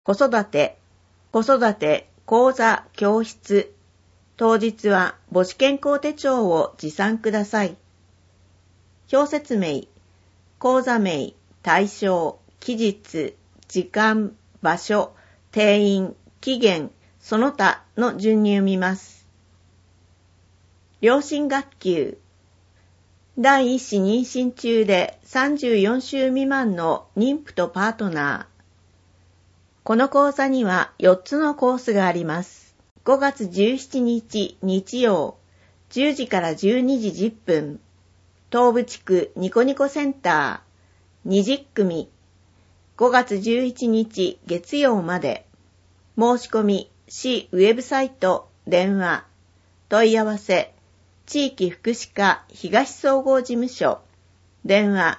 子育て講座教室。当日は母子健康手帳を持参ください。表説明、講座名、対象、期日、時間、場所、定員、期限、その他の順に読みます。両親学級。第一子妊娠中で34週未満の妊婦とパートナー。この講座には4つのコースがあります。5月17日日曜、10時から12時10分、東部地区ニコニコセンター、20組、5月11日月曜まで、申し込み、市ウェブサイト、電話、問い合わせ、地域福祉課東総合事務所、電話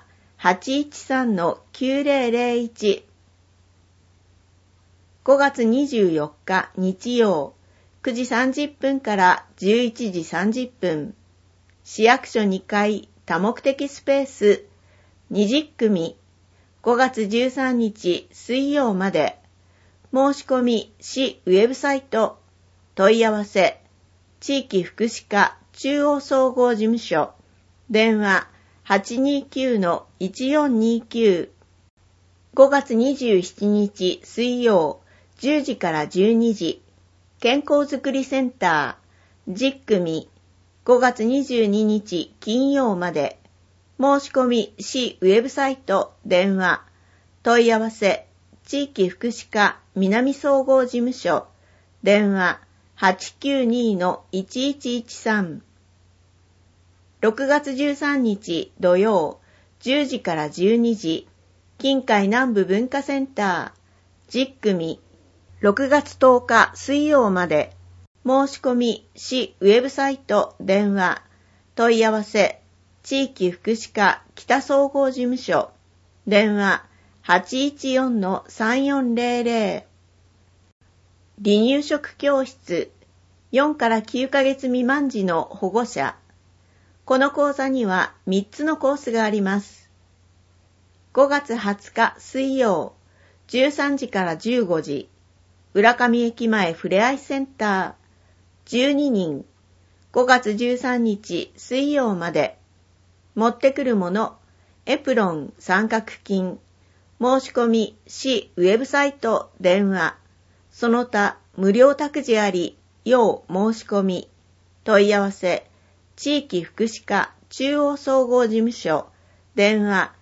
813-9001。5月24日日曜、9時30分から11時30分、市役所2階多目的スペース、20組、5月13日水曜まで、申し込み、市ウェブサイト、問い合わせ、地域福祉課中央総合事務所、電話 829-1429。5月27日水曜、10時から12時、健康づくりセンター、10組、5月22日金曜まで、申し込み、市ウェブサイト、電話、問い合わせ、地域福祉課南総合事務所、電話 892-1113。6月13日土曜、10時から12時、近海南部文化センター、10組、6月10日水曜まで、申し込み、市ウェブサイト、電話、問い合わせ、地域福祉課北総合事務所、電話 814-3400。離乳食教室、4から9ヶ月未満児の保護者。この講座には3つのコースがあります。5月20日水曜、13時から15時、浦上駅前ふれあいセンター、12人、5月13日水曜まで、持ってくるもの、エプロン、三角巾、申し込み、市ウェブサイト、電話、その他無料託児あり、要申し込み、問い合わせ、地域福祉課中央総合事務所、電話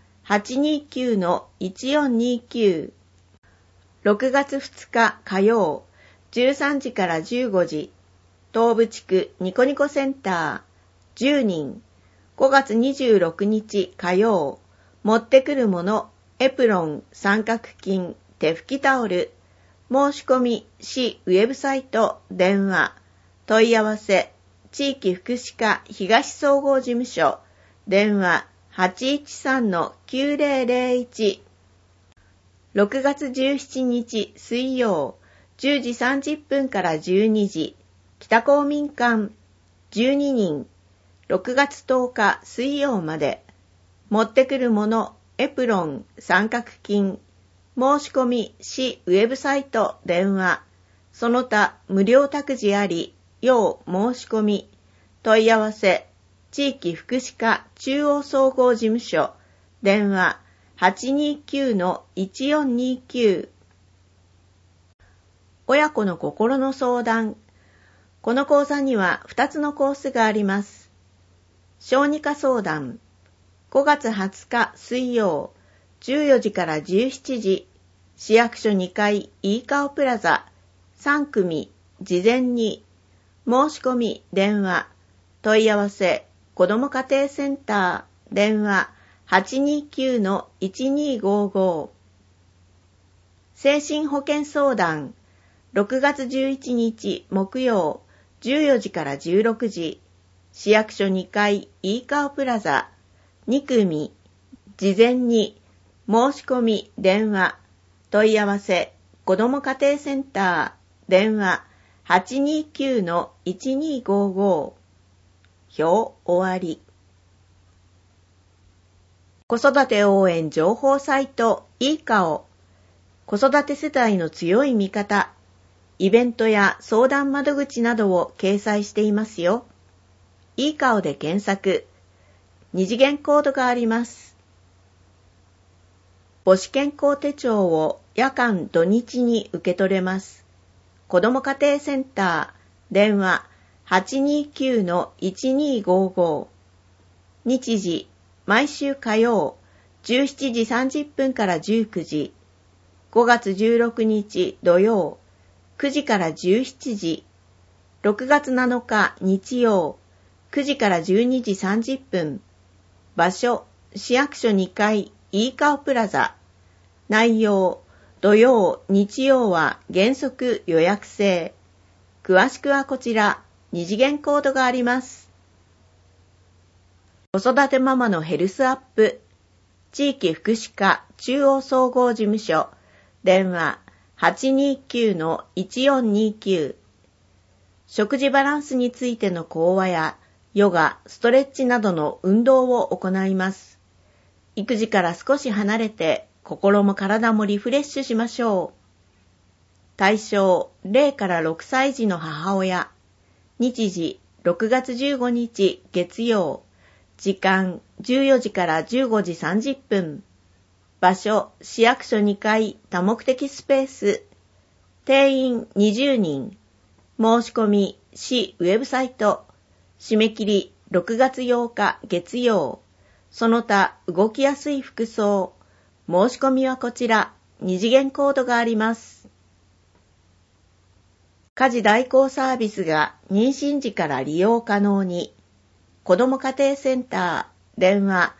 829-1429。6月2日火曜、13時から15時、東部地区ニコニコセンター、10人、5月26日火曜、持ってくるもの、エプロン、三角巾、手拭きタオル、申し込み、市ウェブサイト、電話、問い合わせ、地域福祉課東総合事務所、電話 813-9001。6月17日水曜、10時30分から12時、北公民館、12人、6月10日水曜まで、持ってくるもの、エプロン、三角巾、申し込み、市ウェブサイト、電話、その他無料託児あり、要申し込み、問い合わせ、地域福祉課中央総合事務所、電話 829-1429。親子の心の相談。この講座には2つのコースがあります。小児科相談。5月20日水曜、14時から17時、市役所2階いいかおプラザ、3組、事前に、申し込み、電話、問い合わせ、子ども家庭センター、電話 829-1255。精神保健相談。6月11日木曜、14時から16時、市役所2階いいかおプラザ、2組、事前に、申し込み、電話、問い合わせ、子ども家庭センター、電話 829-1255。表終わり。子育て応援情報サイトいいかお。 子育て世帯の強い味方、イベントや相談窓口などを掲載していますよ。いい顔で検索。二次元コードがあります。母子健康手帳を夜間土日に受け取れます。子ども家庭センター、電話 829-1255。日時、毎週火曜、17時30分から19時。5月16日土曜、9時から17時。6月7日日曜、9時から12時30分。場所、市役所2階、いい顔プラザ。内容、土曜、日曜は原則予約制。詳しくはこちら、二次元コードがあります。子育てママのヘルスアップ。地域福祉課中央総合事務所。電話 829-1429。食事バランスについての講話やヨガ、ストレッチなどの運動を行います。育児から少し離れて心も体もリフレッシュしましょう。対象0から6歳児の母親。日時6月15日月曜。時間14時から15時30分。場所、市役所2階多目的スペース。定員20人。申し込み、市ウェブサイト。締め切り6月8日月曜。その他動きやすい服装。申し込みはこちら、二次元コードがあります。家事代行サービスが妊娠時から利用可能に。子ども家庭センター、電話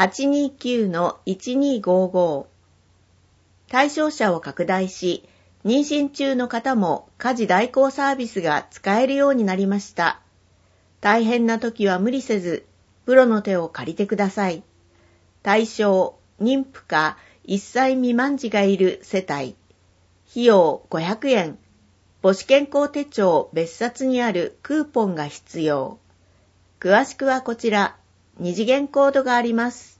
829-1255。対象者を拡大し、妊娠中の方も家事代行サービスが使えるようになりました。大変な時は無理せず、プロの手を借りてください。対象、妊婦か1歳未満児がいる世帯。費用500円。母子健康手帳別冊にあるクーポンが必要。詳しくはこちら、二次元コードがあります。